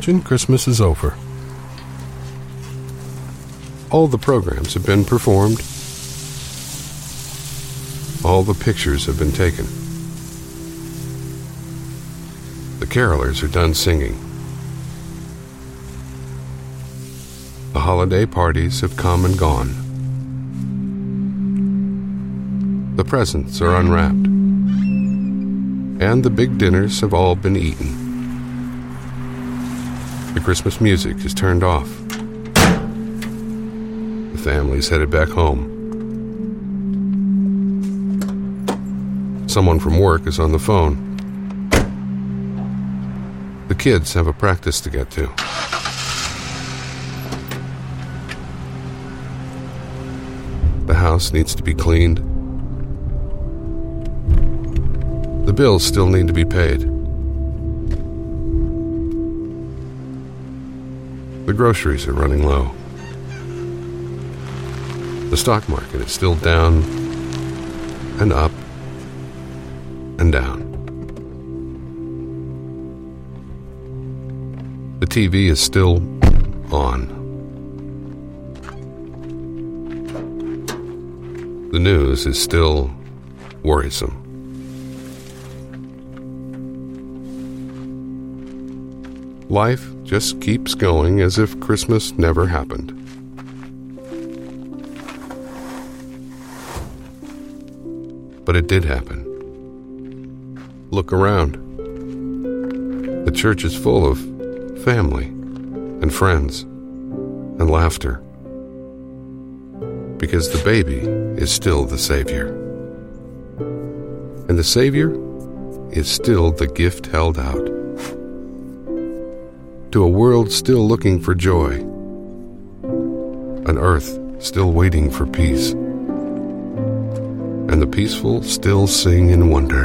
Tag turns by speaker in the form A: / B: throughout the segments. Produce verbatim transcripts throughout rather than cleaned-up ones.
A: imagine Christmas is over. All the programs have been performed. All the pictures have been taken. The carolers are done singing. The holiday parties have come and gone. The presents are unwrapped. And the big dinners have all been eaten. The Christmas music is turned off. The family's headed back home. Someone from work is on the phone. The kids have a practice to get to. The house needs to be cleaned. The bills still need to be paid. The groceries are running low. The stock market is still down and up and down. The T V is still on. The news is still worrisome. Life just keeps going as if Christmas never happened. But it did happen. Look around. The church is full of family and friends and laughter, because the baby is still the Savior. And the Savior is still the gift held out to a world still looking for joy, an earth still waiting for peace, and the peaceful still sing in wonder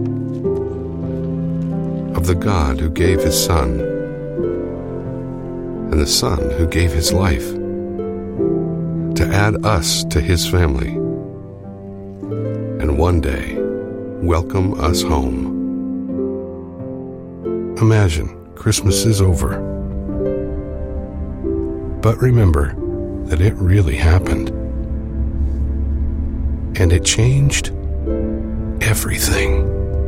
A: of the God who gave his Son, and the Son who gave his life to add us to his family, and one day welcome us home. Imagine Christmas is over. But remember that it really happened. And it changed everything.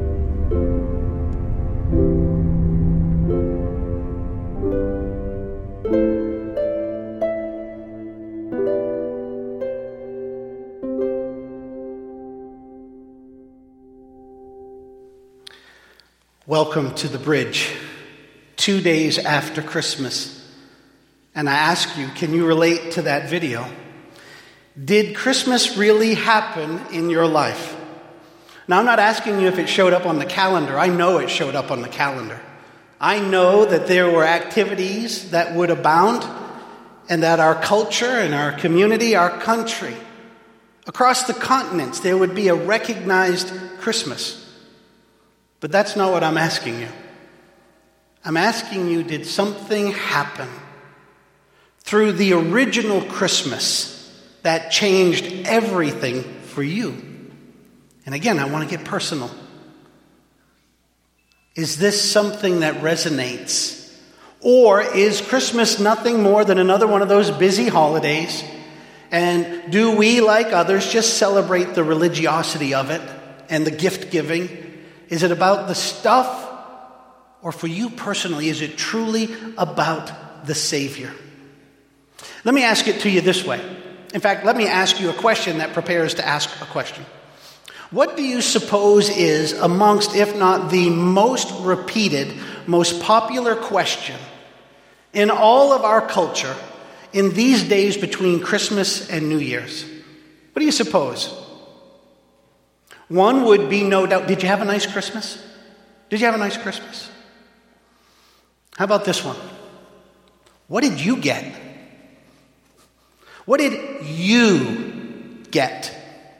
B: Welcome to the Bridge, two days after Christmas. And I ask you, can you relate to that video? Did Christmas really happen in your life? Now, I'm not asking you if it showed up on the calendar. I know it showed up on the calendar. I know that there were activities that would abound, and that our culture and our community, our country, across the continents, there would be a recognized Christmas. But that's not what I'm asking you. I'm asking you, did something happen through the original Christmas that changed everything for you? And again, I want to get personal. Is this something that resonates? Or is Christmas nothing more than another one of those busy holidays? And do we, like others, just celebrate the religiosity of it and the gift giving? Is it about the stuff? Or for you personally, is it truly about the Savior? Let me ask it to you this way. In fact, let me ask you a question that prepares to ask a question. What do you suppose is amongst, if not the most repeated, most popular question in all of our culture in these days between Christmas and New Year's? What do you suppose? One would be no doubt, did you have a nice Christmas? Did you have a nice Christmas? How about this one? What did you get? What did you get?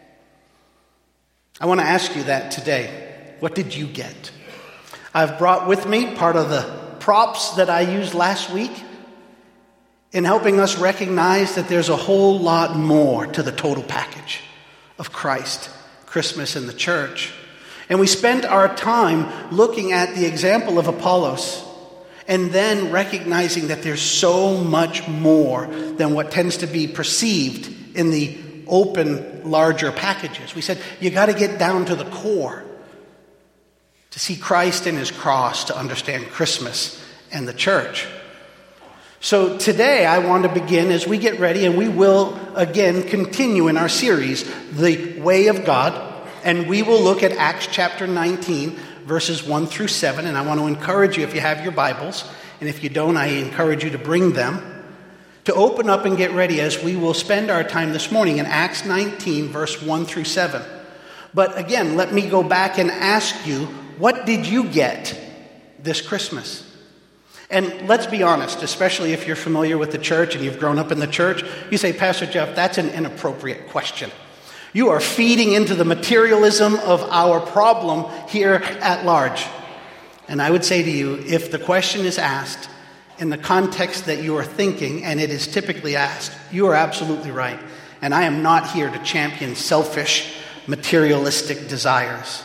B: I want to ask you that today. What did you get? I've brought with me part of the props that I used last week in helping us recognize that there's a whole lot more to the total package of Christ, Christmas, and the church. And we spent our time looking at the example of Apollos And then recognizing that there's so much more than what tends to be perceived in the open, larger packages. We said, you got to get down to the core to see Christ and his cross, to understand Christmas and the church. So today I want to begin as we get ready, and we will again continue in our series, The Way of God, and we will look at Acts chapter nineteen, verses one through seven, and I want to encourage you, if you have your Bibles, and if you don't, I encourage you to bring them, to open up and get ready as we will spend our time this morning in Acts nineteen, verse one through seven. But again, let me go back and ask you, what did you get this Christmas? And let's be honest, especially if you're familiar with the church and you've grown up in the church, you say, Pastor Jeff, that's an inappropriate question. You are feeding into the materialism of our problem here at large. And I would say to you, if the question is asked in the context that you are thinking, and it is typically asked, you are absolutely right. And I am not here to champion selfish, materialistic desires.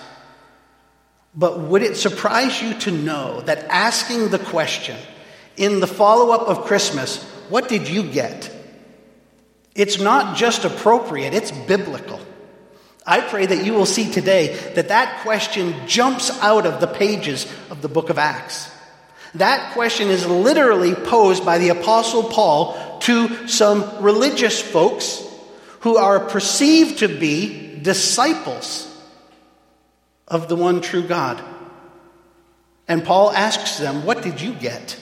B: But would it surprise you to know that asking the question in the follow-up of Christmas, what did you get? It's not just appropriate, it's biblical. I pray that you will see today that that question jumps out of the pages of the book of Acts. That question is literally posed by the Apostle Paul to some religious folks who are perceived to be disciples of the one true God. And Paul asks them, what did you get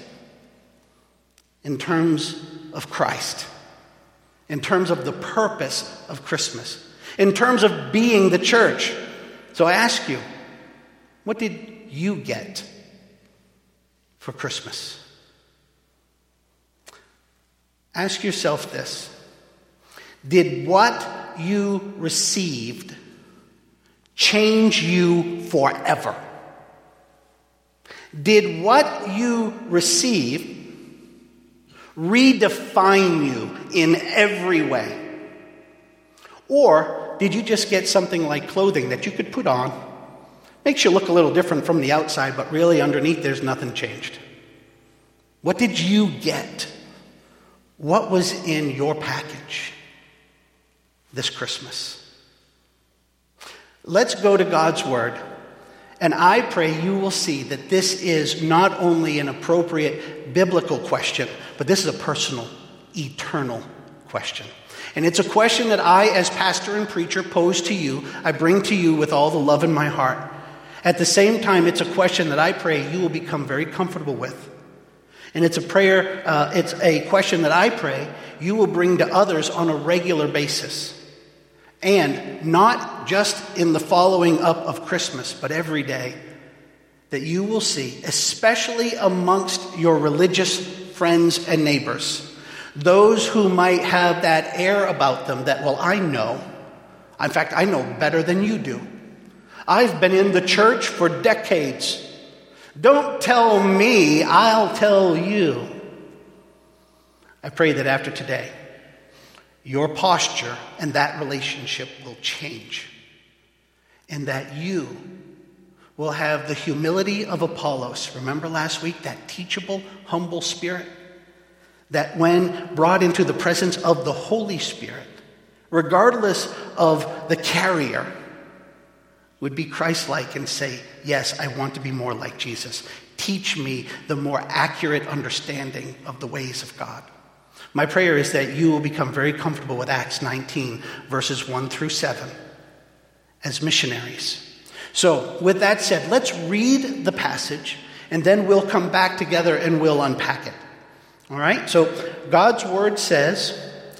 B: in terms of Christ? In terms of the purpose of Christmas? In terms of being the church? So I ask you, what did you get for Christmas? Ask yourself this. Did what you received change you forever? Did what you receive redefine you in every way? Or did you just get something like clothing that you could put on, makes you look a little different from the outside, but really underneath there's nothing changed? What did you get? What was in your package this Christmas? Let's go to God's Word, and I pray you will see that this is not only an appropriate biblical question, but this is a personal, eternal question. And it's a question that I, as pastor and preacher, pose to you. I bring to you with all the love in my heart. At the same time, it's a question that I pray you will become very comfortable with. And it's a prayer, uh, it's a question that I pray you will bring to others on a regular basis. And not just in the following up of Christmas, but every day, that you will see, especially amongst your religious friends and neighbors, those who might have that air about them that, well, I know. In fact, I know better than you do. I've been in the church for decades. Don't tell me, I'll tell you. I pray that after today, your posture and that relationship will change, and that you will have the humility of Apollos. Remember last week, that teachable, humble spirit that when brought into the presence of the Holy Spirit, regardless of the carrier, would be Christ-like and say, yes, I want to be more like Jesus. Teach me the more accurate understanding of the ways of God. My prayer is that you will become very comfortable with Acts nineteen, verses one through seven, as missionaries. So, with that said, let's read the passage, and then we'll come back together and we'll unpack it. All right? So, God's Word says,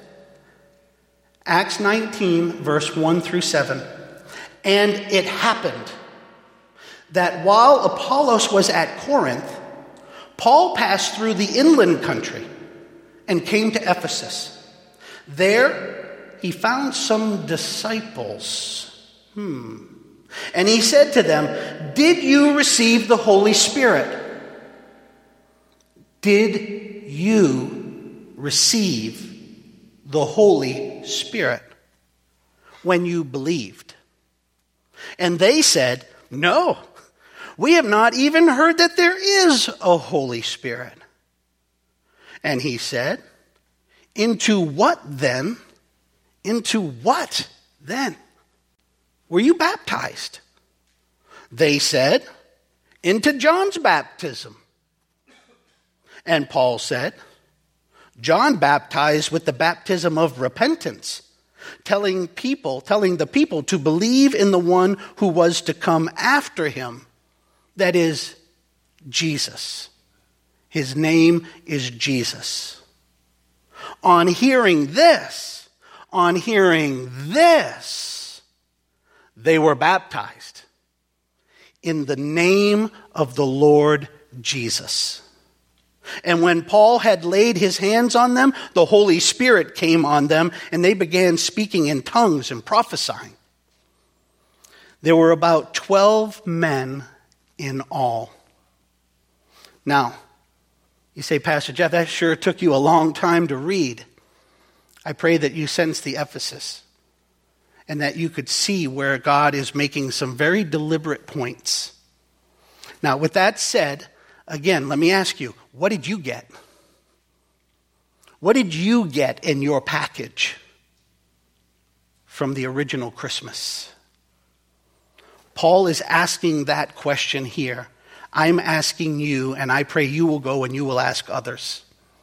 B: Acts nineteen, verse one through seven, and it happened that while Apollos was at Corinth, Paul passed through the inland country and came to Ephesus. There he found some disciples. Hmm. And he said to them, did you receive the Holy Spirit? Did you receive the Holy Spirit when you believed? And they said, no, We have not even heard that there is a Holy Spirit. And he said, into what then? Into what then? Were you baptized? They said, into John's baptism. And Paul said, John baptized with the baptism of repentance, telling people, telling the people to believe in the one who was to come after him, that is, Jesus. His name is Jesus. On hearing this, on hearing this, they were baptized in the name of the Lord Jesus. And when Paul had laid his hands on them, the Holy Spirit came on them, and they began speaking in tongues and prophesying. There were about twelve men in all. Now, you say, Pastor Jeff, that sure took you a long time to read. I pray that you sense the emphasis and that you could see where God is making some very deliberate points. Now, with that said, again, let me ask you, what did you get? What did you get in your package from the original Christmas? Paul is asking that question here. I'm asking you, and I pray you will go and you will ask others.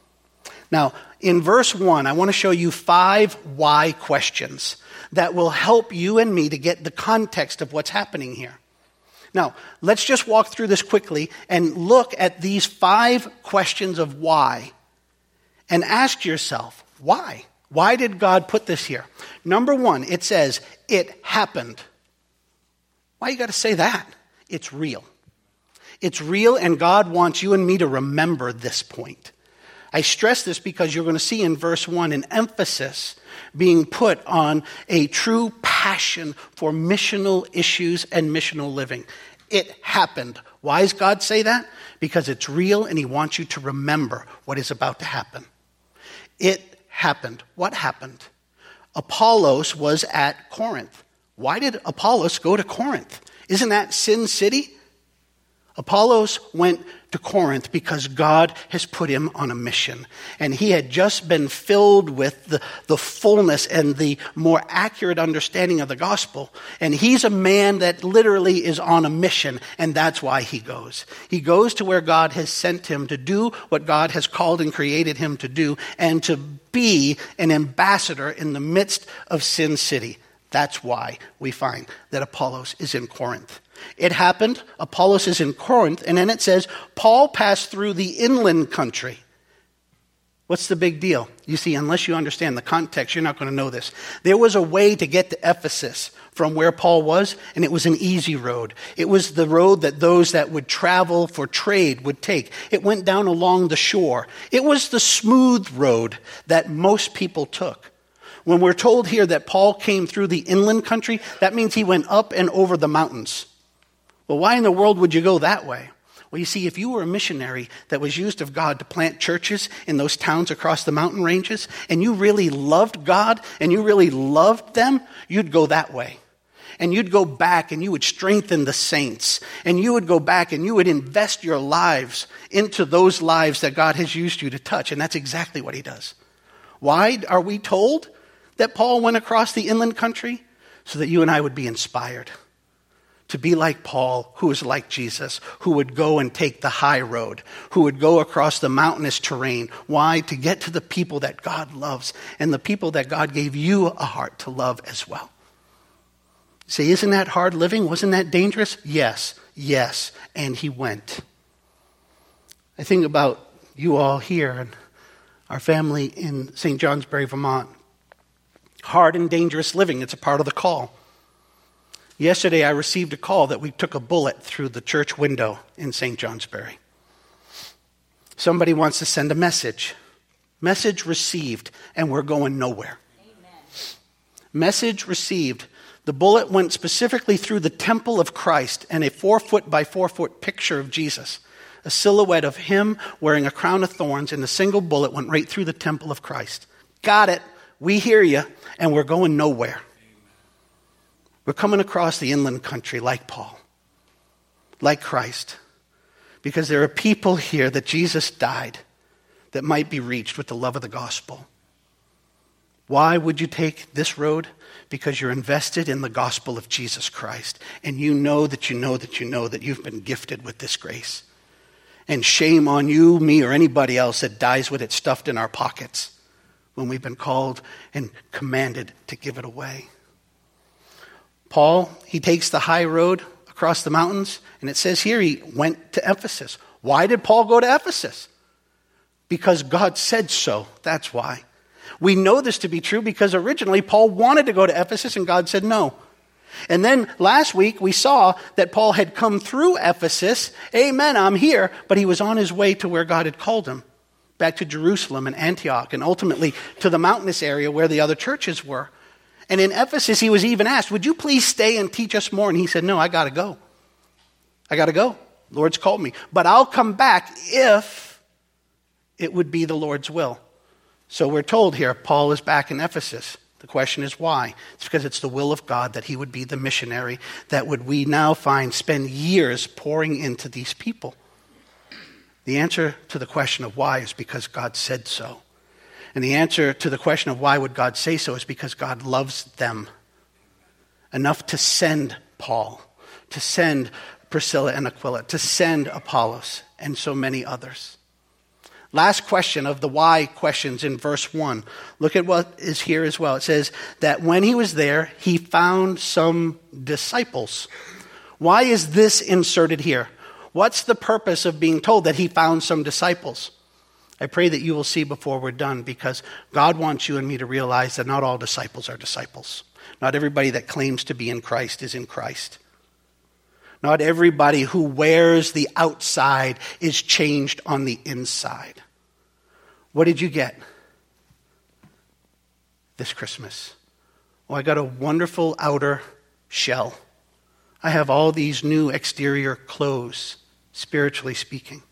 B: Now, in verse one, I want to show you five why questions that will help you and me to get the context of what's happening here. Now, let's just walk through this quickly and look at these five questions of why. And ask yourself, why? Why did God put this here? Number one, it says, it happened. Why you got to say that? It's real. It's real, and God wants you and me to remember this point. I stress this because you're going to see in verse one an emphasis being put on a true passion for missional issues and missional living. It happened. Why does God say that? Because it's real and he wants you to remember what is about to happen. It happened. What happened? Apollos was at Corinth. Why did Apollos go to Corinth? Isn't that Sin City? Apollos went to Corinth because God has put him on a mission. And he had just been filled with the, the fullness and the more accurate understanding of the gospel. And he's a man that literally is on a mission, and that's why he goes. He goes to where God has sent him to do what God has called and created him to do, and to be an ambassador in the midst of Sin City. That's why we find that Apollos is in Corinth. It happened, Apollos is in Corinth, and then it says, Paul passed through the inland country. What's the big deal? You see, unless you understand the context, you're not going to know this. There was a way to get to Ephesus from where Paul was, and it was an easy road. It was the road that those that would travel for trade would take. It went down along the shore. It was the smooth road that most people took. When we're told here that Paul came through the inland country, that means he went up and over the mountains. Well, why in the world would you go that way? Well, you see, if you were a missionary that was used of God to plant churches in those towns across the mountain ranges, and you really loved God and you really loved them, you'd go that way. And you'd go back and you would strengthen the saints. And you would go back and you would invest your lives into those lives that God has used you to touch. And that's exactly what he does. Why are we told that Paul went across the inland country? So that you and I would be inspired to be like Paul, who is like Jesus, who would go and take the high road, who would go across the mountainous terrain. Why? To get to the people that God loves and the people that God gave you a heart to love as well. Say, isn't that hard living? Wasn't that dangerous? Yes, yes. And he went. I think about you all here and our family in Saint Johnsbury, Vermont. Hard and dangerous living. It's a part of the call. Yesterday, I received a call that we took a bullet through the church window in Saint Johnsbury. Somebody wants to send a message. Message received, and we're going nowhere. Amen. Message received. The bullet went specifically through the temple of Christ and a four foot by four foot picture of Jesus. A silhouette of him wearing a crown of thorns, and a single bullet went right through the temple of Christ. Got it. We hear you, and we're going nowhere. We're coming across the inland country like Paul. like Christ, because there are people here that Jesus died that might be reached with the love of the gospel. Why would you take this road? Because you're invested in the gospel of Jesus Christ, and you know that you know that you know that you've been gifted with this grace. And shame on you, me, or anybody else that dies with it stuffed in our pockets when we've been called and commanded to give it away. Paul, he takes the high road across the mountains, and it says here he went to Ephesus. Why did Paul go to Ephesus? Because God said so. That's why. We know this to be true because originally Paul wanted to go to Ephesus and God said no. And then last week we saw that Paul had come through Ephesus. Amen, I'm here. But he was on his way to where God had called him, back to Jerusalem and Antioch, and ultimately to the mountainous area where the other churches were. And in Ephesus he was even asked, would you please stay and teach us more? And he said, no, I got to go. I got to go. The Lord's called me. But I'll come back if it would be the Lord's will. So we're told here, Paul is back in Ephesus. The question is why? It's because it's the will of God that he would be the missionary that would we now find spend years pouring into these people. The answer to the question of why is because God said so. And the answer to the question of why would God say so is because God loves them enough to send Paul, to send Priscilla and Aquila, to send Apollos, and so many others. Last question of the why questions in verse one. Look at what is here as well. It says that when he was there, he found some disciples. Why is this inserted here? What's the purpose of being told that he found some disciples? I pray that you will see before we're done, because God wants you and me to realize that not all disciples are disciples. Not everybody that claims to be in Christ is in Christ. Not everybody who wears the outside is changed on the inside. What did you get this Christmas? Well, I got a wonderful outer shell. I have all these new exterior clothes, spiritually speaking.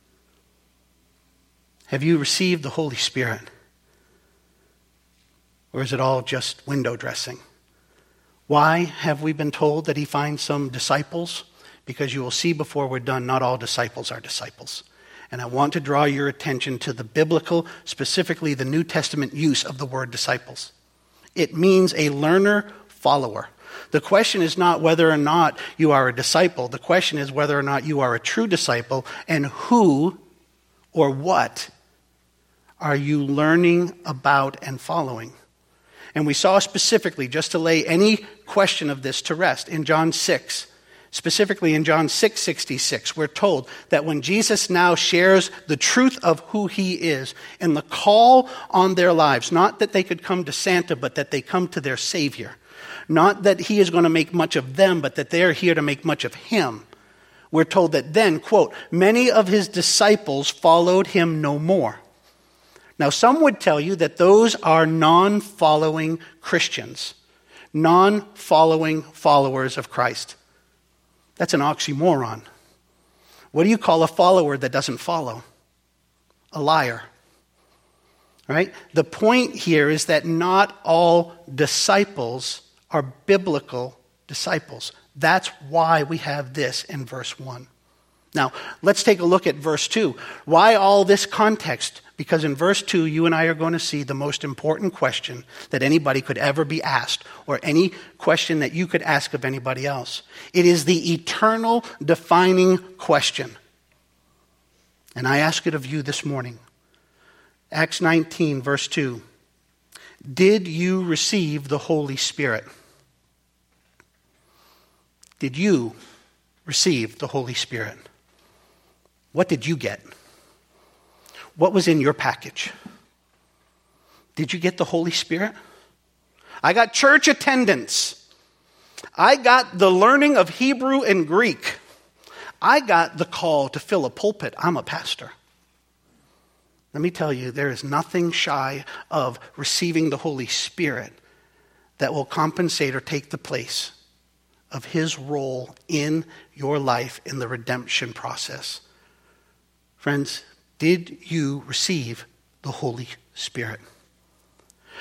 B: Have you received the Holy Spirit? Or is it all just window dressing? Why have we been told that he finds some disciples? Because you will see before we're done, not all disciples are disciples. And I want to draw your attention to the biblical, specifically the New Testament use of the word disciples. It means a learner, follower. The question is not whether or not you are a disciple. The question is whether or not you are a true disciple, and who or what are you learning about and following. And we saw specifically, just to lay any question of this to rest, in John six, specifically in John six sixty-six, we're told that when Jesus now shares the truth of who he is and the call on their lives, not that they could come to Santa, but that they come to their Savior. Not that he is going to make much of them, but that they're here to make much of him. We're told that then, quote, many of his disciples followed him no more. Now, some would tell you that those are non-following Christians, non-following followers of Christ. That's an oxymoron. What do you call a follower that doesn't follow? A liar. Right? The point here is that not all disciples are biblical disciples. That's why we have this in verse one. Now, let's take a look at verse two. Why all this context? Because in verse two, you and I are going to see the most important question that anybody could ever be asked, or any question that you could ask of anybody else. It is the eternal defining question. And I ask it of you this morning. Acts nineteen, verse two. Did you receive the Holy Spirit? Did you receive the Holy Spirit? What did you get? What was in your package? Did you get the Holy Spirit? I got church attendance. I got the learning of Hebrew and Greek. I got the call to fill a pulpit. I'm a pastor. Let me tell you, there is nothing shy of receiving the Holy Spirit that will compensate or take the place of his role in your life in the redemption process. Friends, did you receive the Holy Spirit?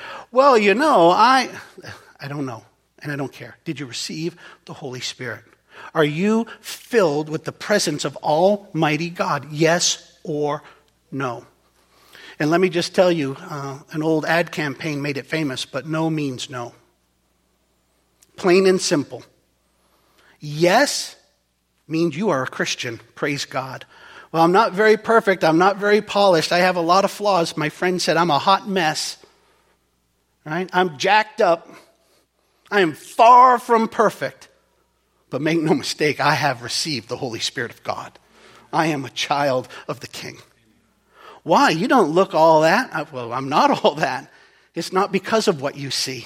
B: Well, you know, I I don't know, and I don't care. Did you receive the Holy Spirit? Are you filled with the presence of Almighty God? Yes or no? And let me just tell you, uh, an old ad campaign made it famous, but no means no. Plain and simple. Yes means you are a Christian. Praise God. Well, I'm not very perfect. I'm not very polished. I have a lot of flaws. My friend said I'm a hot mess. Right? I'm jacked up. I am far from perfect. But make no mistake, I have received the Holy Spirit of God. I am a child of the King. Why? You don't look all that. Well, I'm not all that. It's not because of what you see.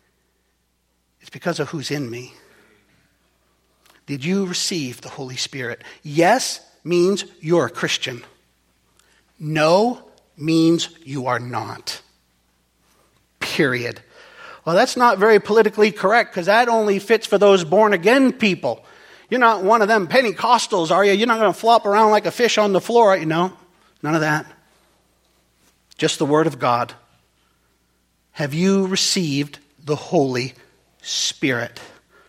B: It's because of who's in me. Did you receive the Holy Spirit? Yes means you're a Christian. No means you are not. Period. Well, that's not very politically correct because that only fits for those born-again people. You're not one of them Pentecostals, are you? You're not going to flop around like a fish on the floor, are you? No, none of that. Just the Word of God. Have you received the Holy Spirit?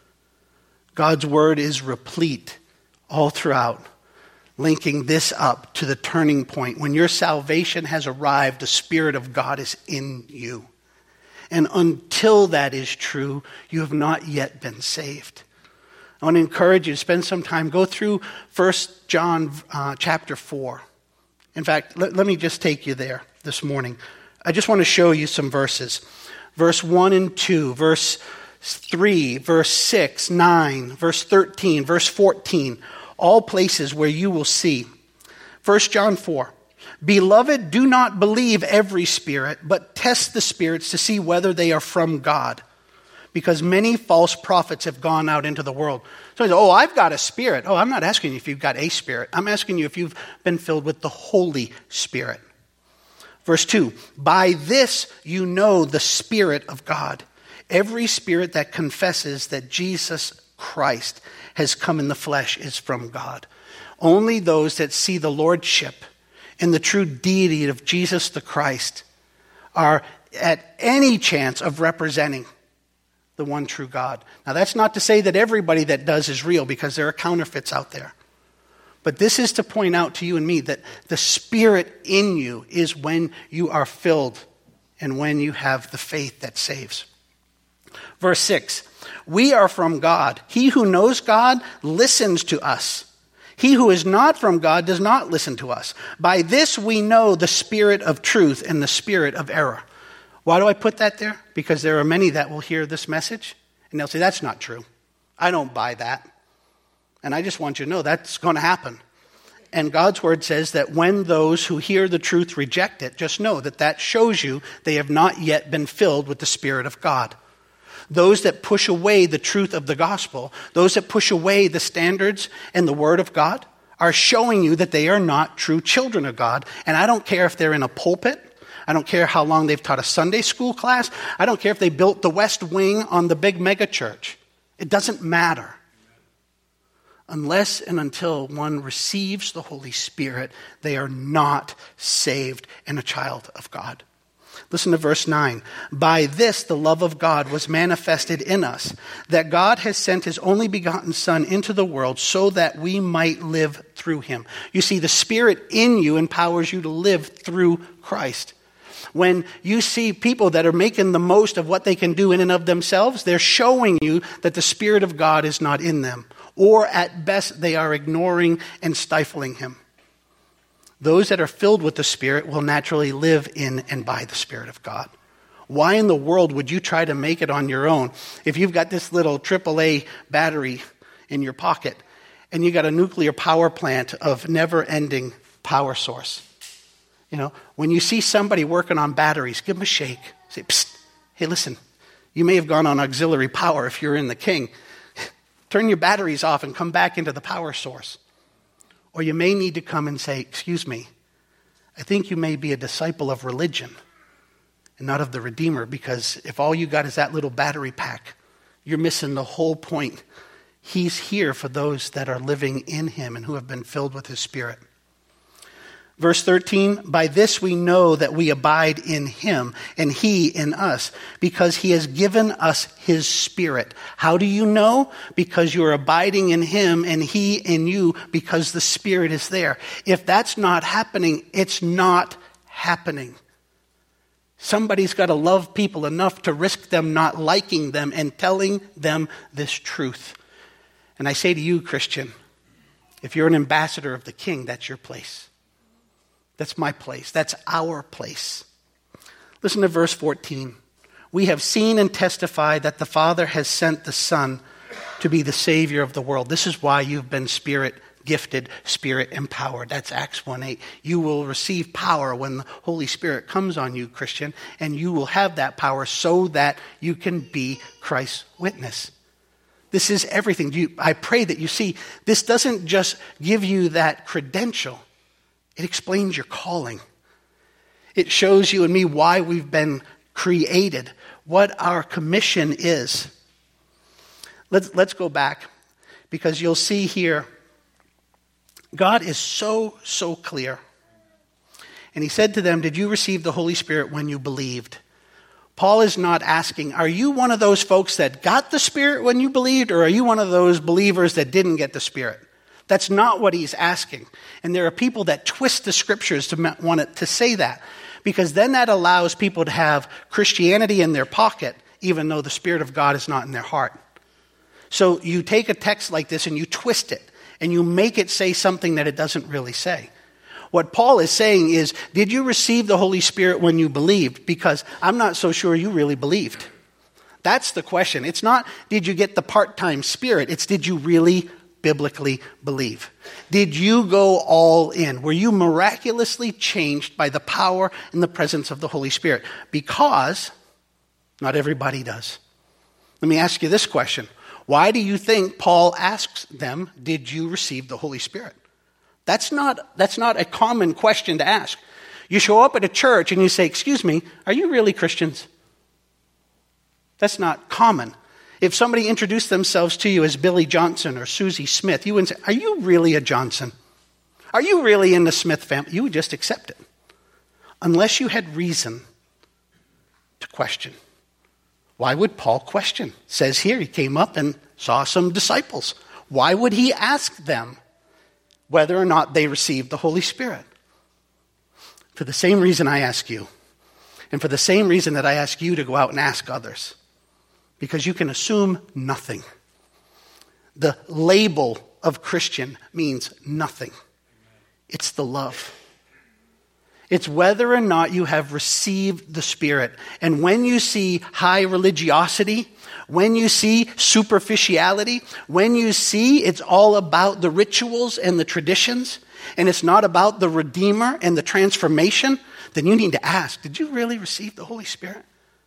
B: God's Word is replete all throughout, linking this up to the turning point. When your salvation has arrived, the Spirit of God is in you. And until that is true, you have not yet been saved. I want to encourage you to spend some time, go through First John uh, chapter four. In fact, let, let me just take you there this morning. I just want to show you some verses. Verse one and two, verse three, verse six, nine, verse thirteen, verse fourteen. All places where you will see. First John four. Beloved, do not believe every spirit, but test the spirits to see whether they are from God. Because many false prophets have gone out into the world. So, oh, I've got a spirit. Oh, I'm not asking you if you've got a spirit. I'm asking you if you've been filled with the Holy Spirit. Verse two, by this you know the Spirit of God. Every spirit that confesses that Jesus Christ has come in the flesh is from God. Only those that see the lordship and the true deity of Jesus the Christ are at any chance of representing the one true God. Now that's not to say that everybody that does is real, because there are counterfeits out there. But this is to point out to you and me that the Spirit in you is when you are filled and when you have the faith that saves. Verse six, we are from God. He who knows God listens to us. He who is not from God does not listen to us. By this we know the spirit of truth and the spirit of error. Why do I put that there? Because there are many that will hear this message and they'll say, that's not true. I don't buy that. And I just want you to know that's going to happen. And God's word says that when those who hear the truth reject it, just know that that shows you they have not yet been filled with the Spirit of God. Those that push away the truth of the gospel, those that push away the standards and the word of God, are showing you that they are not true children of God. And I don't care if they're in a pulpit. I don't care how long they've taught a Sunday school class. I don't care if they built the West Wing on the big mega church. It doesn't matter. Unless and until one receives the Holy Spirit, they are not saved and a child of God. Listen to verse nine. By this the love of God was manifested in us, that God has sent his only begotten Son into the world so that we might live through him. You see, the Spirit in you empowers you to live through Christ. When you see people that are making the most of what they can do in and of themselves, they're showing you that the Spirit of God is not in them. Or at best, they are ignoring and stifling him. Those that are filled with the Spirit will naturally live in and by the Spirit of God. Why in the world would you try to make it on your own if you've got this little triple A battery in your pocket and you got a nuclear power plant of never-ending power source? You know, when you see somebody working on batteries, give them a shake. Say, psst, hey, listen, you may have gone on auxiliary power if you're in the King. Turn your batteries off and come back into the power source. Or you may need to come and say, excuse me, I think you may be a disciple of religion and not of the Redeemer, because if all you got is that little battery pack, you're missing the whole point. He's here for those that are living in him and who have been filled with his Spirit. Verse thirteen, by this we know that we abide in him and he in us, because he has given us his Spirit. How do you know? Because you're abiding in him and he in you, because the Spirit is there. If that's not happening, it's not happening. Somebody's got to love people enough to risk them not liking them and telling them this truth. And I say to you, Christian, if you're an ambassador of the King, that's your place. That's my place. That's our place. Listen to verse fourteen. We have seen and testified that the Father has sent the Son to be the Savior of the world. This is why you've been Spirit gifted, Spirit empowered. That's Acts one eight. You will receive power when the Holy Spirit comes on you, Christian, and you will have that power so that you can be Christ's witness. This is everything. You, I pray that you see, this doesn't just give you that credential. It explains your calling. It shows you and me why we've been created, what our commission is. Let's, let's go back, because you'll see here, God is so, so clear. And he said to them, did you receive the Holy Spirit when you believed? Paul is not asking, are you one of those folks that got the Spirit when you believed, or are you one of those believers that didn't get the Spirit? That's not what he's asking. And there are people that twist the scriptures to want it to say that, because then that allows people to have Christianity in their pocket, even though the Spirit of God is not in their heart. So you take a text like this and you twist it, and you make it say something that it doesn't really say. What Paul is saying is, did you receive the Holy Spirit when you believed? Because I'm not so sure you really believed. That's the question. It's not, did you get the part-time Spirit? It's, did you really biblically believe? Did you go all in? Were you miraculously changed by the power and the presence of the Holy Spirit? Because not everybody does. Let me ask you this question. Why do you think Paul asks them, did you receive the Holy Spirit? That's not, that's not a common question to ask. You show up at a church and you say, excuse me, are you really Christians? That's not common. If somebody introduced themselves to you as Billy Johnson or Susie Smith, you wouldn't say, are you really a Johnson? Are you really in the Smith family? You would just accept it. Unless you had reason to question. Why would Paul question? It says here he came up and saw some disciples. Why would he ask them whether or not they received the Holy Spirit? For the same reason I ask you. And for the same reason that I ask you to go out and ask others. Because you can assume nothing. The label of Christian means nothing. It's the love. It's whether or not you have received the Spirit. And when you see high religiosity, when you see superficiality, when you see it's all about the rituals and the traditions, and it's not about the Redeemer and the transformation, then you need to ask, did you really receive the Holy Spirit?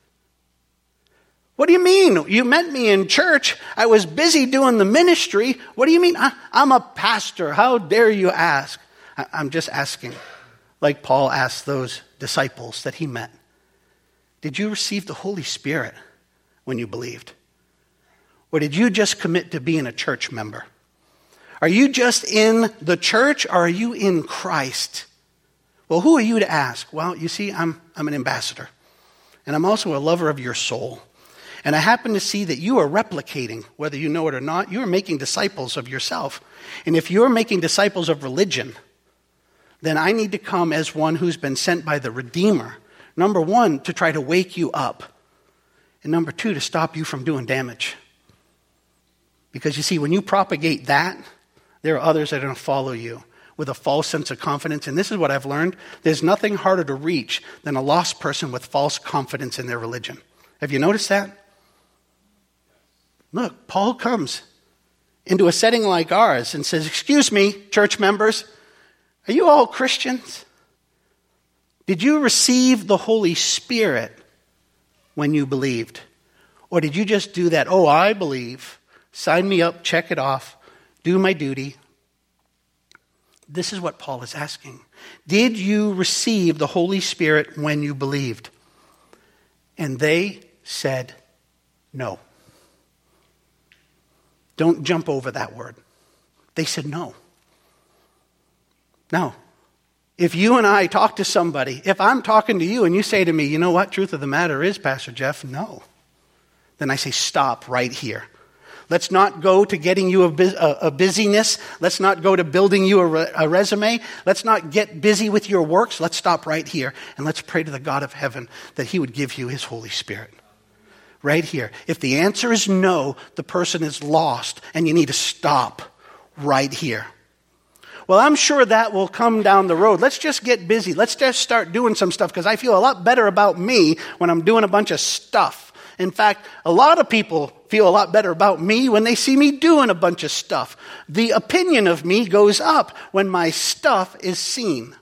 B: What do you mean? You met me in church. I was busy doing the ministry. What do you mean? I, I'm a pastor. How dare you ask? I, I'm just asking, like Paul asked those disciples that he met. Did you receive the Holy Spirit when you believed? Or did you just commit to being a church member? Are you just in the church, or are you in Christ? Well, who are you to ask? Well, you see, I'm, I'm an ambassador. And I'm also a lover of your soul. And I happen to see that you are replicating, whether you know it or not, you are making disciples of yourself. And if you're making disciples of religion, then I need to come as one who's been sent by the Redeemer. Number one, to try to wake you up. And number two, to stop you from doing damage. Because you see, when you propagate that, there are others that are going to follow you with a false sense of confidence. And this is what I've learned. There's nothing harder to reach than a lost person with false confidence in their religion. Have you noticed that? Look, Paul comes into a setting like ours and says, excuse me, church members, are you all Christians? Did you receive the Holy Spirit when you believed? Or did you just do that, oh, I believe, sign me up, check it off, do my duty? This is what Paul is asking. Did you receive the Holy Spirit when you believed? And they said no. Don't jump over that word. They said no. No. If you and I talk to somebody, if I'm talking to you and you say to me, you know what, truth of the matter is, Pastor Jeff, no. Then I say, stop right here. Let's not go to getting you a, a, a busyness. Let's not go to building you a, re, a resume. Let's not get busy with your works. Let's stop right here and let's pray to the God of heaven that he would give you his Holy Spirit. Right here. If the answer is no, the person is lost and you need to stop right here. Well, I'm sure that will come down the road. Let's just get busy. Let's just start doing some stuff because I feel a lot better about me when I'm doing a bunch of stuff. In fact, a lot of people feel a lot better about me when they see me doing a bunch of stuff. The opinion of me goes up when my stuff is seen.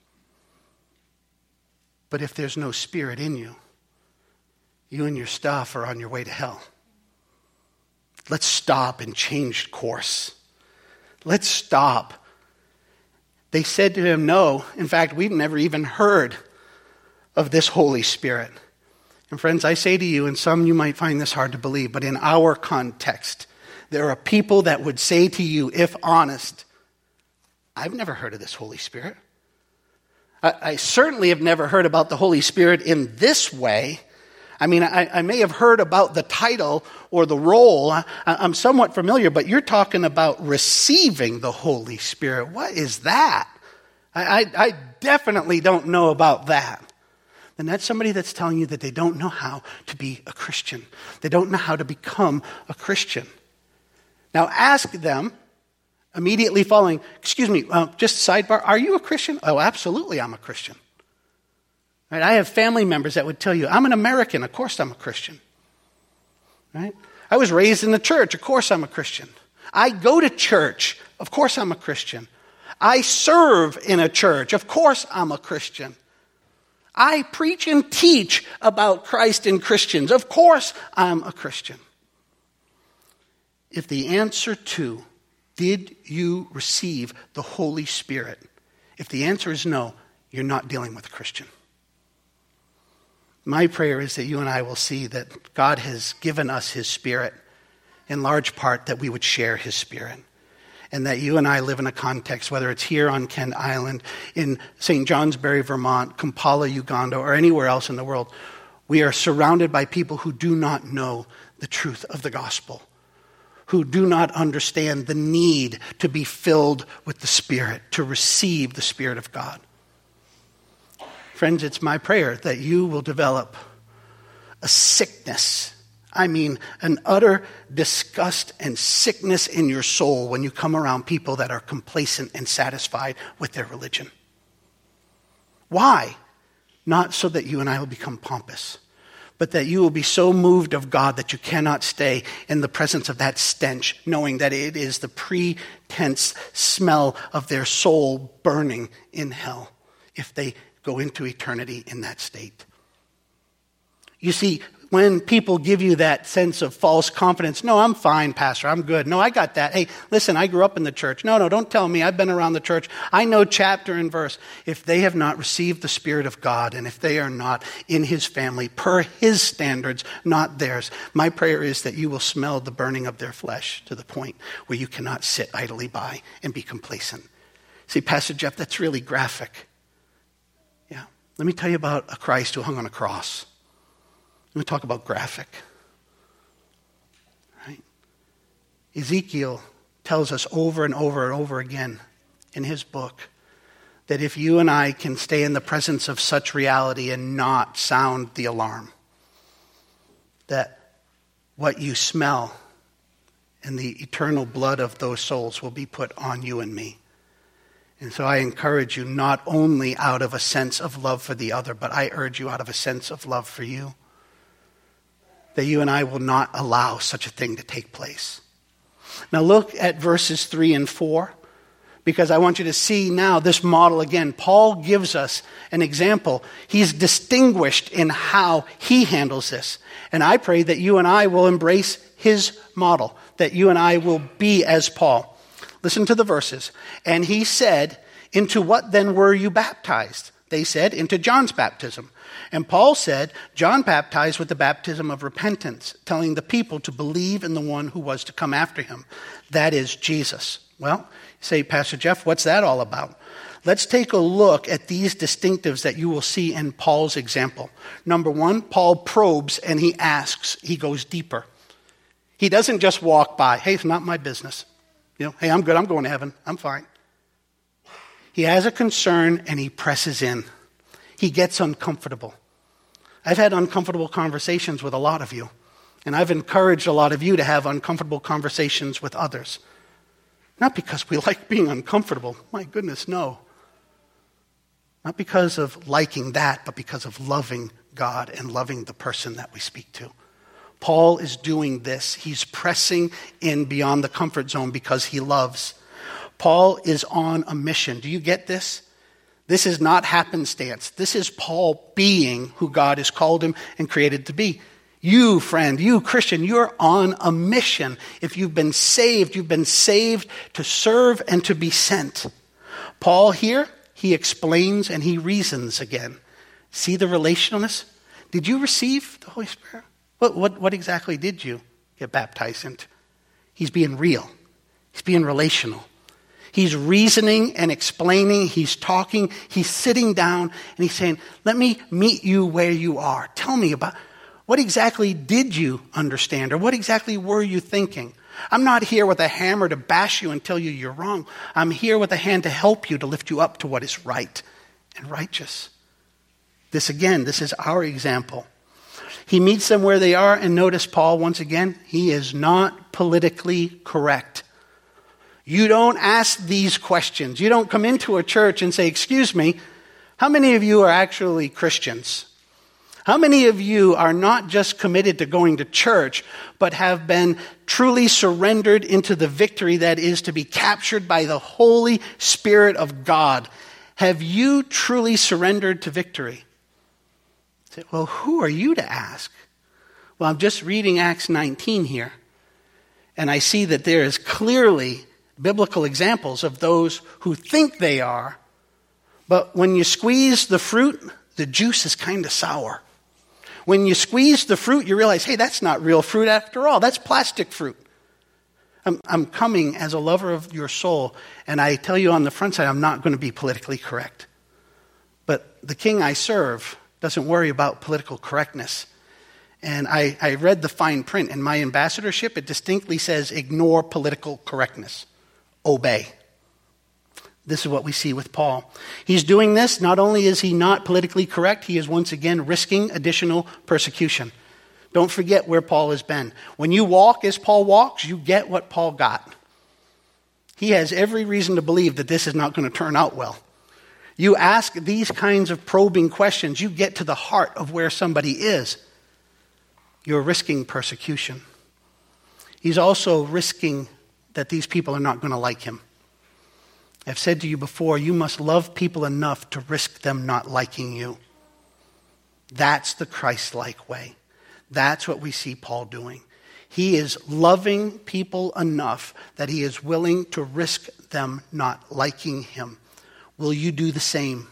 B: But if there's no Spirit in you, you and your stuff are on your way to hell. Let's stop and change course. Let's stop. They said to him, no. In fact, we've never even heard of this Holy Spirit. And friends, I say to you, and some you might find this hard to believe, but in our context, there are people that would say to you, if honest, I've never heard of this Holy Spirit. I, I certainly have never heard about the Holy Spirit in this way. I mean, I, I may have heard about the title or the role. I, I'm somewhat familiar, but you're talking about receiving the Holy Spirit. What is that? I, I, I definitely don't know about that. And that's somebody that's telling you that they don't know how to be a Christian. They don't know how to become a Christian. Now ask them, immediately following, excuse me, uh, just sidebar, are you a Christian? Oh, absolutely I'm a Christian. Right? I have family members that would tell you, I'm an American, of course I'm a Christian. Right? I was raised in the church, of course I'm a Christian. I go to church, of course I'm a Christian. I serve in a church, of course I'm a Christian. I preach and teach about Christ and Christians. Of course, I'm a Christian. If the answer to, did you receive the Holy Spirit? If the answer is no, you're not dealing with a Christian. My prayer is that you and I will see that God has given us his Spirit, in large part that we would share his Spirit. And that you and I live in a context, whether it's here on Kent Island, in Saint Johnsbury, Vermont, Kampala, Uganda, or anywhere else in the world, we are surrounded by people who do not know the truth of the gospel, who do not understand the need to be filled with the Spirit, to receive the Spirit of God. Friends, it's my prayer that you will develop a sickness, I mean, an utter disgust and sickness in your soul when you come around people that are complacent and satisfied with their religion. Why? Not so that you and I will become pompous, but that you will be so moved of God that you cannot stay in the presence of that stench, knowing that it is the pretense smell of their soul burning in hell if they go into eternity in that state. You see, when people give you that sense of false confidence, no, I'm fine, Pastor, I'm good. No, I got that. Hey, listen, I grew up in the church. No, no, don't tell me. I've been around the church. I know chapter and verse. If they have not received the Spirit of God, and if they are not in his family, per his standards, not theirs, my prayer is that you will smell the burning of their flesh to the point where you cannot sit idly by and be complacent. See, Pastor Jeff, that's really graphic. Yeah. Let me tell you about a Christ who hung on a cross. Let me talk about graphic. Right? Ezekiel tells us over and over and over again in his book that if you and I can stay in the presence of such reality and not sound the alarm, that what you smell and the eternal blood of those souls will be put on you and me. And so I encourage you not only out of a sense of love for the other, but I urge you out of a sense of love for you, that you and I will not allow such a thing to take place. Now look at verses three and four, because I want you to see now this model again. Paul gives us an example. He's distinguished in how he handles this. And I pray that you and I will embrace his model, that you and I will be as Paul. Listen to the verses. And he said, into what then were you baptized? They said, into John's baptism. And Paul said, John baptized with the baptism of repentance, telling the people to believe in the one who was to come after him. That is Jesus. Well, you say, Pastor Jeff, what's that all about? Let's take a look at these distinctives that you will see in Paul's example. Number one, Paul probes and he asks. He goes deeper. He doesn't just walk by. Hey, it's not my business. You know, hey, I'm good. I'm going to heaven. I'm fine. He has a concern and he presses in. He gets uncomfortable. I've had uncomfortable conversations with a lot of you. And I've encouraged a lot of you to have uncomfortable conversations with others. Not because we like being uncomfortable. My goodness, no. Not because of liking that, but because of loving God and loving the person that we speak to. Paul is doing this. He's pressing in beyond the comfort zone because he loves. Paul is on a mission. Do you get this? This is not happenstance. This is Paul being who God has called him and created to be. You, friend, you, Christian, you're on a mission. If you've been saved, you've been saved to serve and to be sent. Paul here, he explains and he reasons again. See the relationalness? Did you receive the Holy Spirit? What, what, what exactly did you get baptized into? He's being real. He's being relational. He's reasoning and explaining. He's talking. He's sitting down and he's saying, let me meet you where you are. Tell me about what exactly did you understand or what exactly were you thinking? I'm not here with a hammer to bash you and tell you you're wrong. I'm here with a hand to help you, to lift you up to what is right and righteous. This again, this is our example. He meets them where they are, and notice Paul, once again, he is not politically correct. You don't ask these questions. You don't come into a church and say, excuse me, how many of you are actually Christians? How many of you are not just committed to going to church, but have been truly surrendered into the victory that is to be captured by the Holy Spirit of God? Have you truly surrendered to victory? Say, well, who are you to ask? Well, I'm just reading Acts nineteen here, and I see that there is clearly biblical examples of those who think they are, but when you squeeze the fruit, the juice is kind of sour. When you squeeze the fruit, you realize, hey, that's not real fruit after all. That's plastic fruit. I'm, I'm coming as a lover of your soul, and I tell you on the front side, I'm not going to be politically correct. But the king I serve doesn't worry about political correctness. And I, I read the fine print. In my ambassadorship, it distinctly says, ignore political correctness. Obey. This is what we see with Paul. He's doing this. Not only is he not politically correct, he is once again risking additional persecution. Don't forget where Paul has been. When you walk as Paul walks, you get what Paul got. He has every reason to believe that this is not going to turn out well. You ask these kinds of probing questions, you get to the heart of where somebody is. You're risking persecution. He's also risking that these people are not going to like him. I've said to you before, you must love people enough to risk them not liking you. That's the Christ-like way. That's what we see Paul doing. He is loving people enough that he is willing to risk them not liking him. Will you do the same?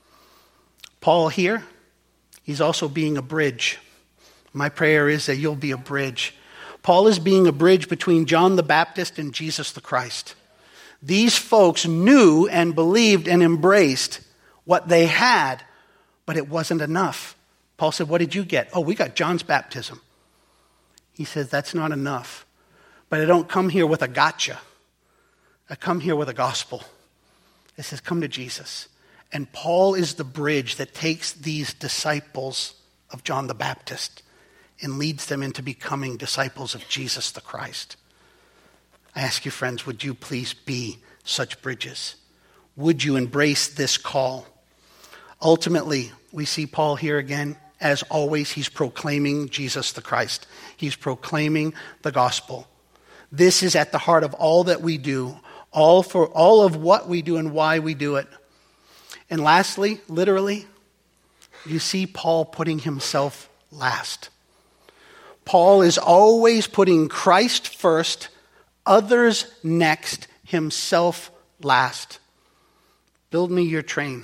B: Paul here, he's also being a bridge. My prayer is that you'll be a bridge. Paul is being a bridge between John the Baptist and Jesus the Christ. These folks knew and believed and embraced what they had, but it wasn't enough. Paul said, what did you get? Oh, we got John's baptism. He says, that's not enough. But I don't come here with a gotcha. I come here with a gospel. It says, come to Jesus. And Paul is the bridge that takes these disciples of John the Baptist and leads them into becoming disciples of Jesus the Christ. I ask you, friends, would you please be such bridges? Would you embrace this call? Ultimately, we see Paul here again. As always, he's proclaiming Jesus the Christ. He's proclaiming the gospel. This is at the heart of all that we do, all for all of what we do and why we do it. And lastly, literally, you see Paul putting himself last. Paul is always putting Christ first, others next, himself last. Build me your train.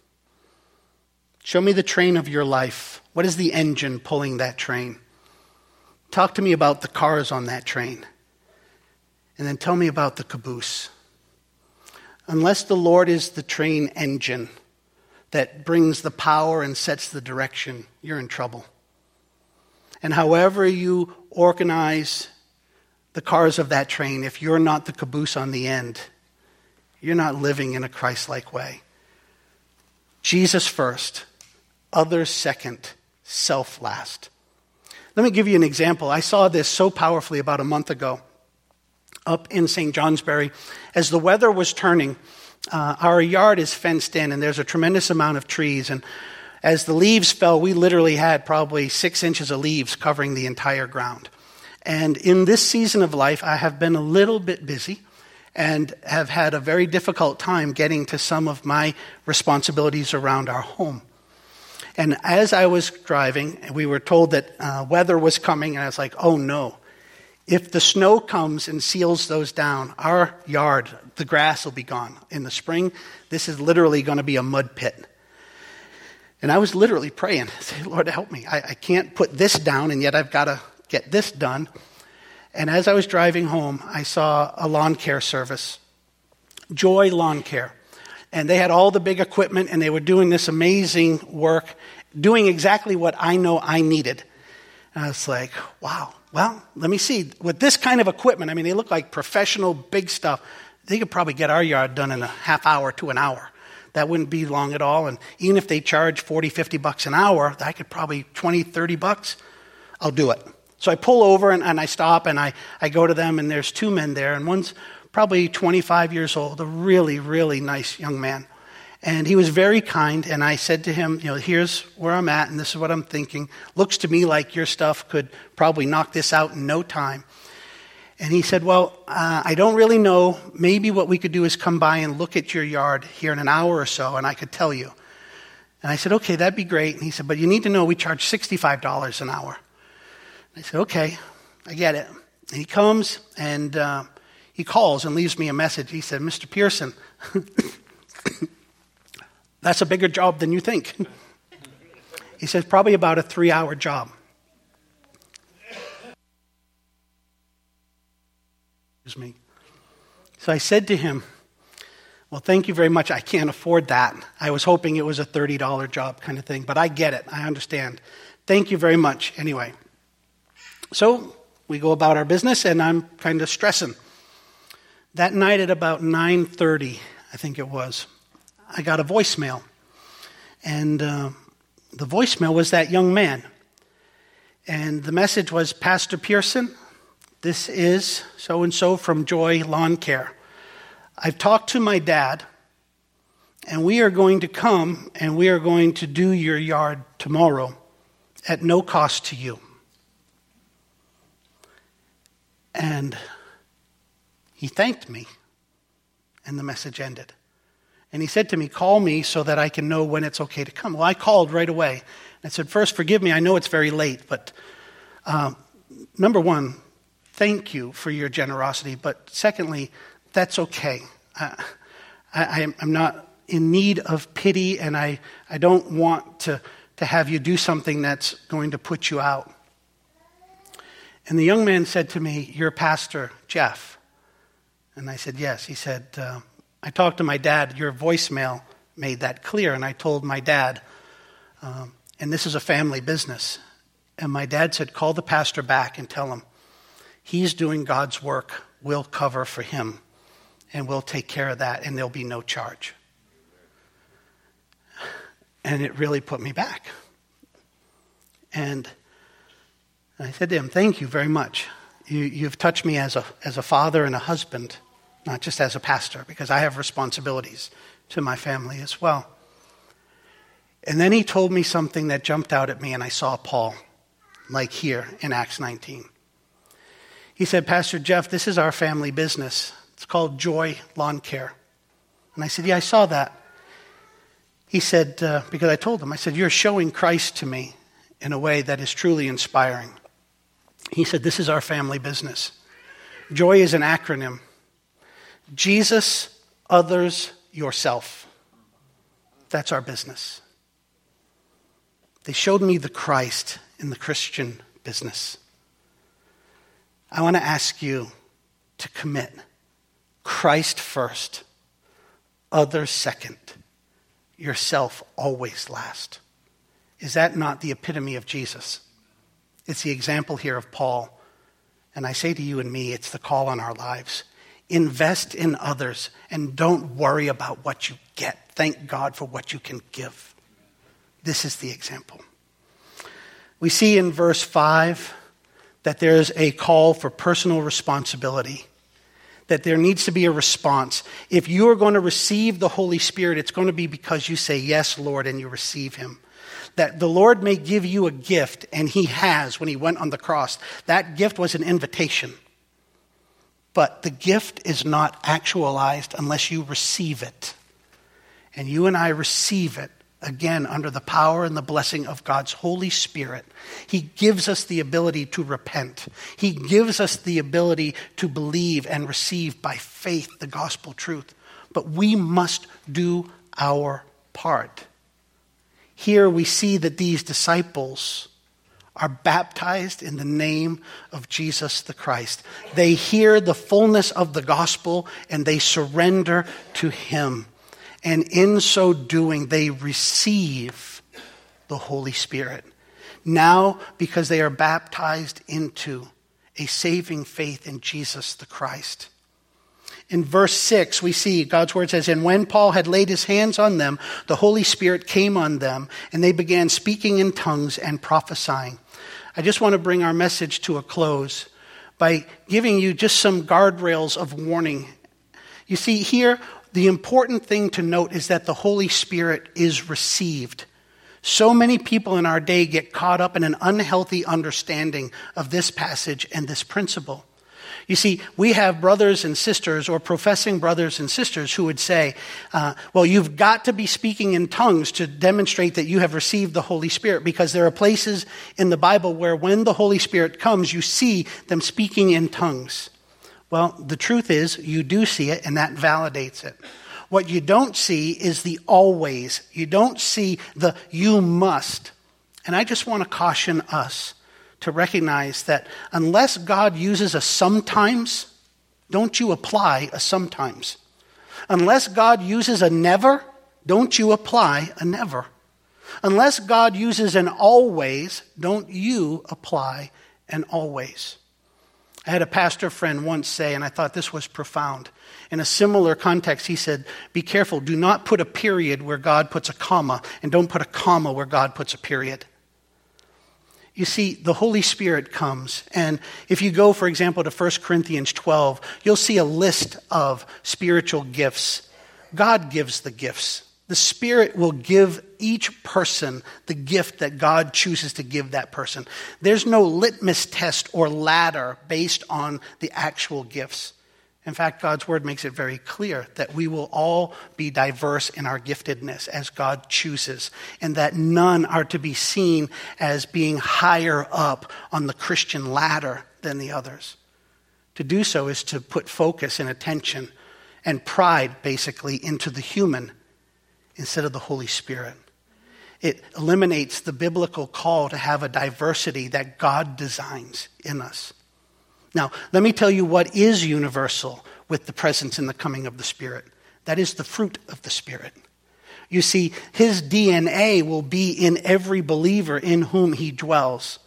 B: Show me the train of your life. What is the engine pulling that train? Talk to me about the cars on that train. And then tell me about the caboose. Unless the Lord is the train engine that brings the power and sets the direction, you're in trouble. And however you organize the cars of that train, if you're not the caboose on the end, you're not living in a Christ-like way. Jesus first, others second, self last. Let me give you an example. I saw this so powerfully about a month ago up in Saint Johnsbury. As the weather was turning, uh, our yard is fenced in and there's a tremendous amount of trees. And as the leaves fell, we literally had probably six inches of leaves covering the entire ground. And in this season of life, I have been a little bit busy and have had a very difficult time getting to some of my responsibilities around our home. And as I was driving, we were told that uh, weather was coming, and I was like, oh no. If the snow comes and seals those down, our yard, the grass will be gone. In the spring, this is literally going to be a mud pit. And I was literally praying, say, Lord, help me. I, I can't put this down, and yet I've got to get this done. And as I was driving home, I saw a lawn care service, Joy Lawn Care. And they had all the big equipment, and they were doing this amazing work, doing exactly what I know I needed. And I was like, wow, well, let me see. With this kind of equipment, I mean, they look like professional big stuff. They could probably get our yard done in a half hour to an hour. That wouldn't be long at all. And even if they charge forty, fifty bucks an hour, I could probably twenty, thirty bucks, I'll do it. So I pull over and, and I stop and I, I go to them, and there's two men there, and one's probably twenty-five years old, a really, really nice young man. And he was very kind, and I said to him, you know, here's where I'm at, and this is what I'm thinking. Looks to me like your stuff could probably knock this out in no time. And he said, well, uh, I don't really know. Maybe what we could do is come by and look at your yard here in an hour or so, and I could tell you. And I said, okay, that'd be great. And he said, but you need to know we charge sixty-five dollars an hour. I said, okay, I get it. And he comes and uh, he calls and leaves me a message. He said, Mister Pearson, that's a bigger job than you think. He says, probably about a three-hour job. Excuse me. So I said to him, well, thank you very much. I can't afford that. I was hoping it was a thirty dollars job kind of thing, but I get it. I understand. Thank you very much anyway. So we go about our business, and I'm kind of stressing. That night at about nine thirty, I think it was, I got a voicemail. And uh, the voicemail was that young man. And the message was, Pastor Pearson, this is so-and-so from Joy Lawn Care. I've talked to my dad, and we are going to come, and we are going to do your yard tomorrow at no cost to you. And he thanked me, and the message ended. And he said to me, call me so that I can know when it's okay to come. Well, I called right away. And I said, first, forgive me, I know it's very late, but uh, number one, thank you for your generosity. But secondly, that's okay. Uh, I, I'm not in need of pity, and I, I don't want to, to have you do something that's going to put you out. And the young man said to me, you're Pastor Jeff. And I said, yes. He said, uh, I talked to my dad. Your voicemail made that clear. And I told my dad, um, and this is a family business. And my dad said, call the pastor back and tell him he's doing God's work. We'll cover for him, and we'll take care of that, and there'll be no charge. And it really put me back. And I said to him, thank you very much. You, you've touched me as a as a father and a husband, not just as a pastor, because I have responsibilities to my family as well. And then he told me something that jumped out at me, and I saw Paul, like here in Acts nineteen. He said, Pastor Jeff, this is our family business. It's called Joy Lawn Care. And I said, yeah, I saw that. He said, uh, because I told him, I said, you're showing Christ to me in a way that is truly inspiring. He said, this is our family business. Joy is an acronym. Jesus, others, yourself. That's our business. They showed me the Christ in the Christian business. I want to ask you to commit Christ first, others second, yourself always last. Is that not the epitome of Jesus? It's the example here of Paul. And I say to you and me, it's the call on our lives. Invest in others and don't worry about what you get. Thank God for what you can give. This is the example. We see in verse five that there's a call for personal responsibility, that there needs to be a response. If you are going to receive the Holy Spirit, it's going to be because you say, yes, Lord, and you receive him. That the Lord may give you a gift, and he has when he went on the cross. That gift was an invitation. But the gift is not actualized unless you receive it. And you and I receive it, again, under the power and the blessing of God's Holy Spirit. He gives us the ability to repent. He gives us the ability to believe and receive by faith the gospel truth. But we must do our part. Here we see that these disciples are baptized in the name of Jesus the Christ. They hear the fullness of the gospel and they surrender to him. And in so doing, they receive the Holy Spirit. Now, because they are baptized into a saving faith in Jesus the Christ. In verse six, we see God's word says, and when Paul had laid his hands on them, the Holy Spirit came on them, and they began speaking in tongues and prophesying. I just want to bring our message to a close by giving you just some guardrails of warning. You see, here, the important thing to note is that the Holy Spirit is received. So many people in our day get caught up in an unhealthy understanding of this passage and this principle. You see, we have brothers and sisters or professing brothers and sisters who would say, uh, well, you've got to be speaking in tongues to demonstrate that you have received the Holy Spirit, because there are places in the Bible where when the Holy Spirit comes, you see them speaking in tongues. Well, the truth is you do see it, and that validates it. What you don't see is the always. You don't see the you must. And I just want to caution us to recognize that unless God uses a sometimes, don't you apply a sometimes. Unless God uses a never, don't you apply a never. Unless God uses an always, don't you apply an always. I had a pastor friend once say, and I thought this was profound. In a similar context, he said, be careful, do not put a period where God puts a comma, and don't put a comma where God puts a period. You see, the Holy Spirit comes, and if you go, for example, to First Corinthians twelve, you'll see a list of spiritual gifts. God gives the gifts. The Spirit will give each person the gift that God chooses to give that person. There's no litmus test or ladder based on the actual gifts. In fact, God's word makes it very clear that we will all be diverse in our giftedness as God chooses, and that none are to be seen as being higher up on the Christian ladder than the others. To do so is to put focus and attention and pride, basically, into the human instead of the Holy Spirit. It eliminates the biblical call to have a diversity that God designs in us. Now, let me tell you what is universal with the presence and the coming of the Spirit. That is the fruit of the Spirit. You see, his D N A will be in every believer in whom he dwells.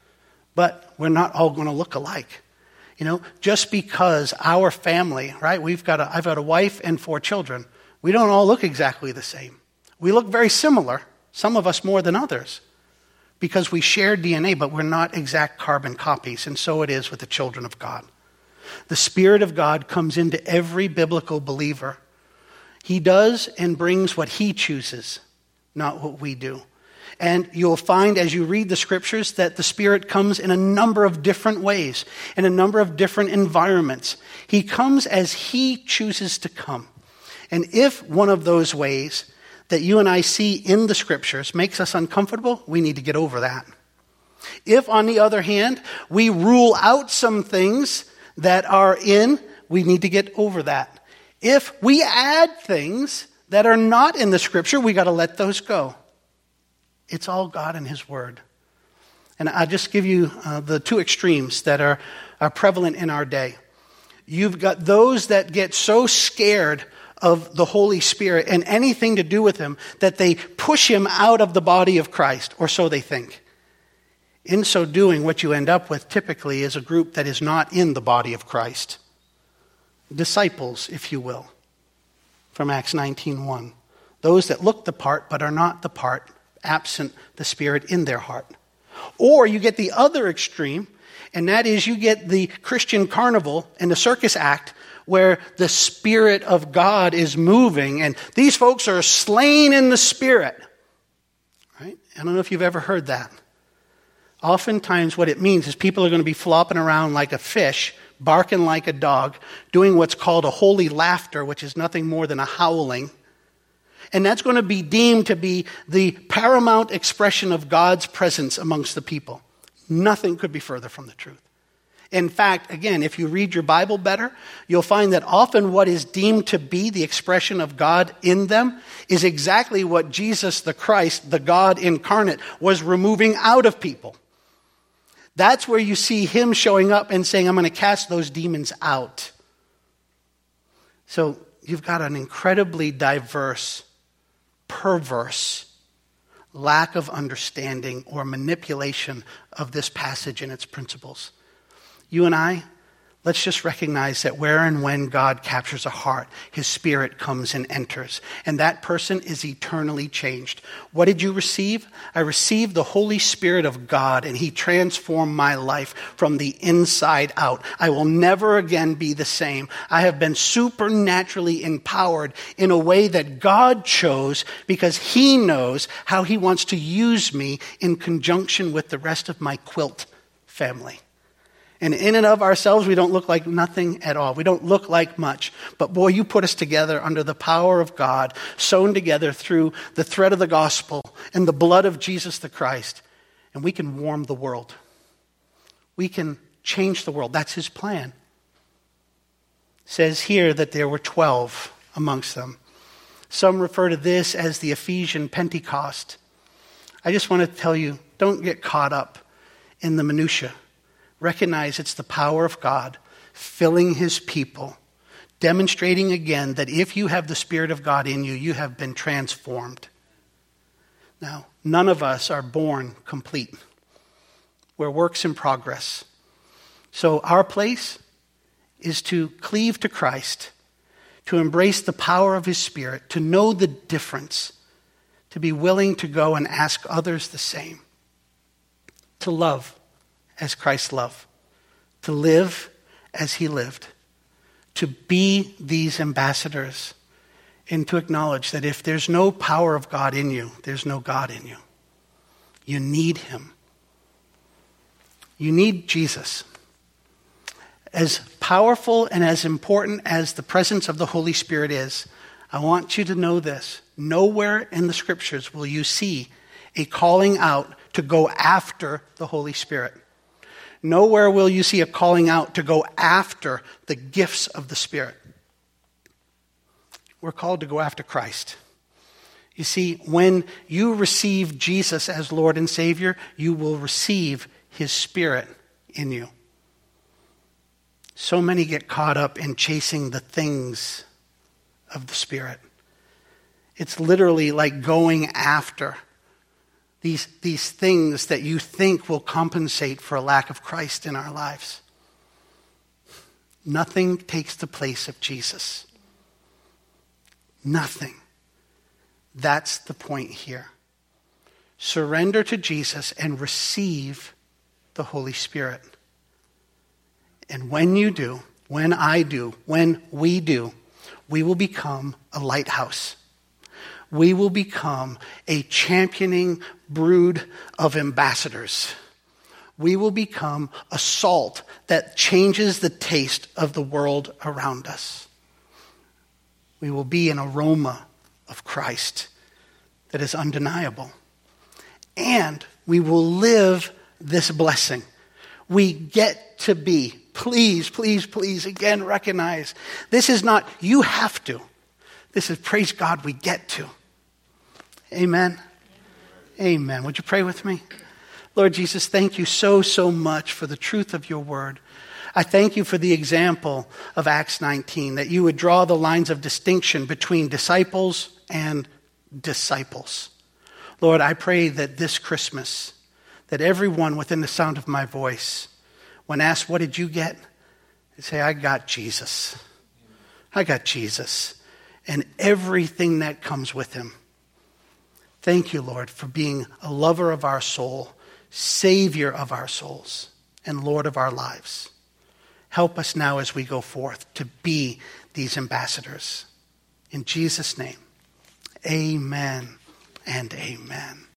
B: But we're not all going to look alike. You know, just because our family, right, we've got a, I've got a wife and four children. We don't all look exactly the same. We look very similar, some of us more than others, because we share D N A, but we're not exact carbon copies. And so it is with the children of God. The Spirit of God comes into every biblical believer. He does and brings what he chooses, not what we do. And you'll find as you read the scriptures that the Spirit comes in a number of different ways, in a number of different environments. He comes as he chooses to come. And if one of those ways that you and I see in the scriptures makes us uncomfortable, we need to get over that. If, on the other hand, we rule out some things that are in, we need to get over that. If we add things that are not in the scripture, we got to let those go. It's all God and his word. And I'll just give you uh, the two extremes that are, are prevalent in our day. You've got those that get so scared of the Holy Spirit and anything to do with him, that they push him out of the body of Christ, or so they think. In so doing, what you end up with typically is a group that is not in the body of Christ. Disciples, if you will, from Acts nineteen one. Those that look the part but are not the part, absent the Spirit in their heart. Or you get the other extreme, and that is you get the Christian carnival and the circus act where the Spirit of God is moving, and these folks are slain in the Spirit. Right? I don't know if you've ever heard that. Oftentimes what it means is people are going to be flopping around like a fish, barking like a dog, doing what's called a holy laughter, which is nothing more than a howling. And that's going to be deemed to be the paramount expression of God's presence amongst the people. Nothing could be further from the truth. In fact, again, if you read your Bible better, you'll find that often what is deemed to be the expression of God in them is exactly what Jesus the Christ, the God incarnate, was removing out of people. That's where you see him showing up and saying, I'm going to cast those demons out. So you've got an incredibly diverse, perverse lack of understanding or manipulation of this passage and its principles. You and I, let's just recognize that where and when God captures a heart, his Spirit comes and enters. And that person is eternally changed. What did you receive? I received the Holy Spirit of God, and he transformed my life from the inside out. I will never again be the same. I have been supernaturally empowered in a way that God chose because he knows how he wants to use me in conjunction with the rest of my quilt family. And in and of ourselves, we don't look like nothing at all. We don't look like much. But boy, you put us together under the power of God, sewn together through the thread of the gospel and the blood of Jesus the Christ. And we can warm the world. We can change the world. That's his plan. It says here that there were twelve amongst them. Some refer to this as the Ephesian Pentecost. I just want to tell you, don't get caught up in the minutia. Recognize it's the power of God filling his people, demonstrating again that if you have the Spirit of God in you, you have been transformed. Now, none of us are born complete. We're works in progress. So our place is to cleave to Christ, to embrace the power of his Spirit, to know the difference, to be willing to go and ask others the same, to love as Christ loved, to live as he lived, to be these ambassadors, and to acknowledge that if there's no power of God in you, there's no God in you. You need him. You need Jesus. As powerful and as important as the presence of the Holy Spirit is, I want you to know this. Nowhere in the scriptures will you see a calling out to go after the Holy Spirit. Nowhere will you see a calling out to go after the gifts of the Spirit. We're called to go after Christ. You see, when you receive Jesus as Lord and Savior, you will receive his Spirit in you. So many get caught up in chasing the things of the Spirit. It's literally like going after These, these things that you think will compensate for a lack of Christ in our lives. Nothing takes the place of Jesus. Nothing. That's the point here. Surrender to Jesus and receive the Holy Spirit. And when you do, when I do, when we do, we will become a lighthouse. We will become a championing brood of ambassadors. We will become a salt that changes the taste of the world around us. We will be an aroma of Christ that is undeniable. And we will live this blessing. We get to be, please, please, please, again, recognize, this is not, you have to. This is, praise God, we get to. Amen. Amen. Would you pray with me? Lord Jesus, thank you so, so much for the truth of your word. I thank you for the example of Acts nineteen, that you would draw the lines of distinction between disciples and disciples. Lord, I pray that this Christmas, that everyone within the sound of my voice, when asked, what did you get? They say, I got Jesus. I got Jesus and everything that comes with him. Thank you, Lord, for being a lover of our soul, Savior of our souls, and Lord of our lives. Help us now as we go forth to be these ambassadors. In Jesus' name, amen and amen.